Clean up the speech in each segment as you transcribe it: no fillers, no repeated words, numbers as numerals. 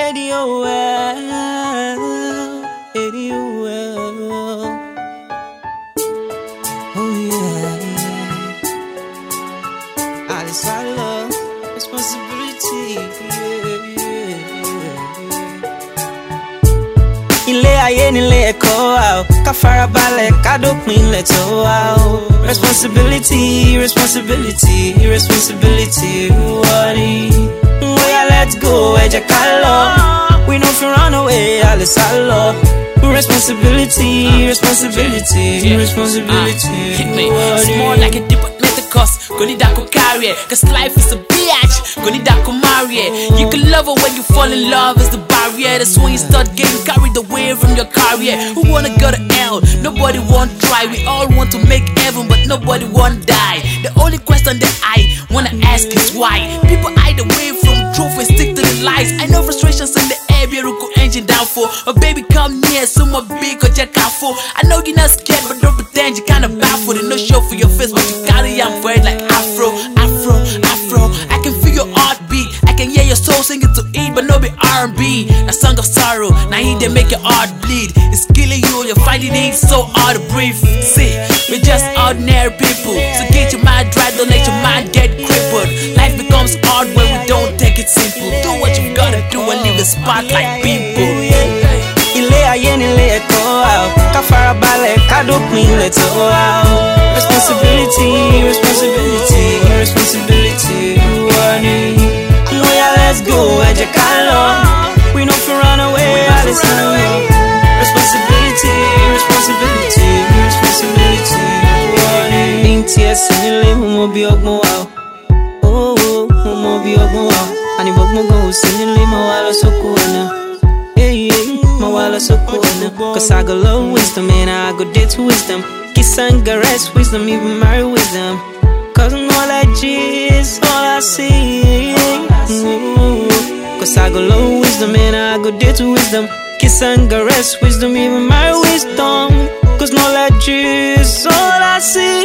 Radio well, radio well. Oh yeah. Alice, I love responsibility. Ilé ayé nílé ẹ̀kọ́ wa o, ká farabalẹ̀ ká dópin lẹ́tọ̀ wa o. Responsibility, responsibility, responsibility, what is? Oya, let's go, ẹ jẹ́ ká lọ. We no fit run away, Alice, I love. Responsibility, responsibility, responsibility. It's more like a departmental cost. Go need that could carry it, cause life is a bitch. Go need that could marry it. You can love her when you fall in love is the barrier. That's when you start getting carried away from your career. Who wanna go to hell? Nobody want try. We all want to make heaven, but nobody want die. The only question that I wanna ask is why people hide away from truth and stick to the lies. I know frustrations in the air, beautiful engine down for. But baby, come near, so my big or check out for. I know you're not scared, but don't pretend you kinda baffled. And no show for your face, but you carry on for it like Afro, Afro, Afro. I can feel your heartbeat, I can hear your soul singing to eat, but no be R&B. A song of sorrow, now he they make your heart bleed. It's killing you, you're finding it so hard to breathe. See, we're just ordinary people, so get your mind right, don't let your mind get crippled. Life becomes hard when we don't take it simple. Do what you gotta do and leave the spot like people. Ilé ayé nílé ẹ̀kọ́ wa o, ká farabalẹ̀ ká dópin lẹ́tọ̀ wa o. Responsibility, responsibility, responsibility, what is? Oya, let's go, ẹ jẹ́ ká lọ. We no fit run away, Alice, I love. Responsibility, responsibility, responsibility, what is? Ní tí ẹ sì nílé, mo mọ bí ọgbọ́n wa o. Mo mọ bí ọgbọ́n wa o. Àní gbọ́gbọ́n gan ò sí nílé, mo wá lọ sóko ọ̀nà. My wallet so cool, cause I got love wisdom and I got date to wisdom. Kiss and caress wisdom, even marry wisdom. Cause knowledge is all I see. Cause I got love wisdom and I got date to wisdom. Kiss and caress wisdom, even marry wisdom. Cause knowledge is all I see.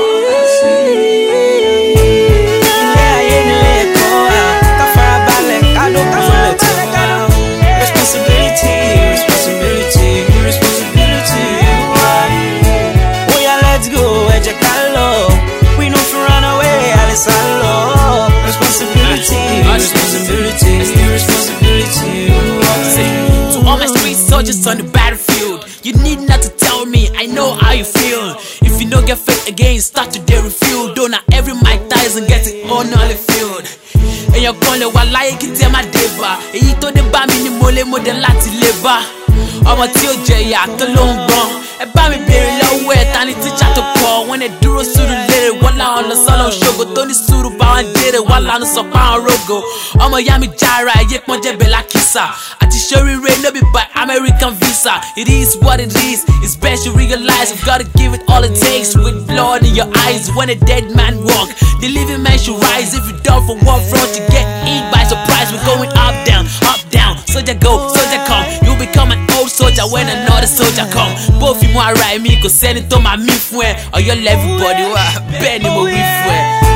To all my street soldiers on the battlefield, you need not to tell me, I know how you feel. If you don't get fit again, start to dare refuel. Don't not every Mike Tyson gets it on the field. And you're calling while I can tell my deba. And you told the bami ni mole model lati leba. I'm a teal jay, I to long gone. A bami berry low wet, and it's a chat to call. When they do a suit little, while on the salon sugar, Tony Suru Bow and did it while on the Sopan Rogo. I'm a yummy jara, yet Monte Bella Kissa. At the Sherry Rain, no be by American visa. It is what it is, it's best you realize. You've gotta give it all it takes with blood in your eyes. When a dead man walk, the living man should rise. If you're done for one front, you get eat by surprise. We're going up, down, soldier go, soldier come. You become an old soldier when another soldier come. Both you want right me, cause send it to my me friend. Or your level body, bend him a we friend.